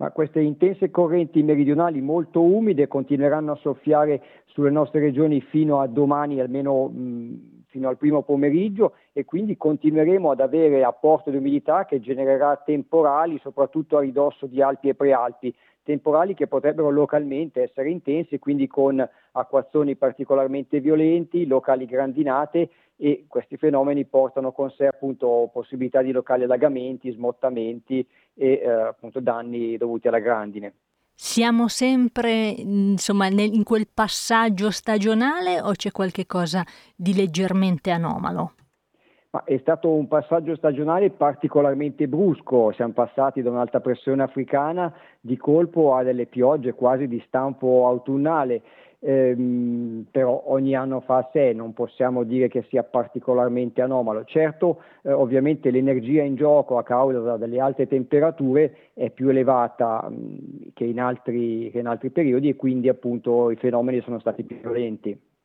Ma queste intense correnti meridionali molto umide continueranno a soffiare sulle nostre regioni fino a domani, almeno fino al primo pomeriggio, e quindi continueremo ad avere apporto di umidità che genererà temporali, soprattutto a ridosso di Alpi e Prealpi, temporali che potrebbero localmente essere intensi, quindi con acquazzoni particolarmente violenti, locali grandinate, e questi fenomeni portano con sé appunto possibilità di locali allagamenti, smottamenti e appunto danni dovuti alla grandine. Siamo sempre, insomma, in quel passaggio stagionale o c'è qualche cosa di leggermente anomalo? Ma è stato un passaggio stagionale particolarmente brusco, siamo passati da un'alta pressione africana di colpo a delle piogge quasi di stampo autunnale. Però ogni anno fa a sé, non possiamo dire che sia particolarmente anomalo. Certo, ovviamente l'energia in gioco a causa delle alte temperature è più elevata che in altri periodi, e quindi appunto i fenomeni sono stati più violenti.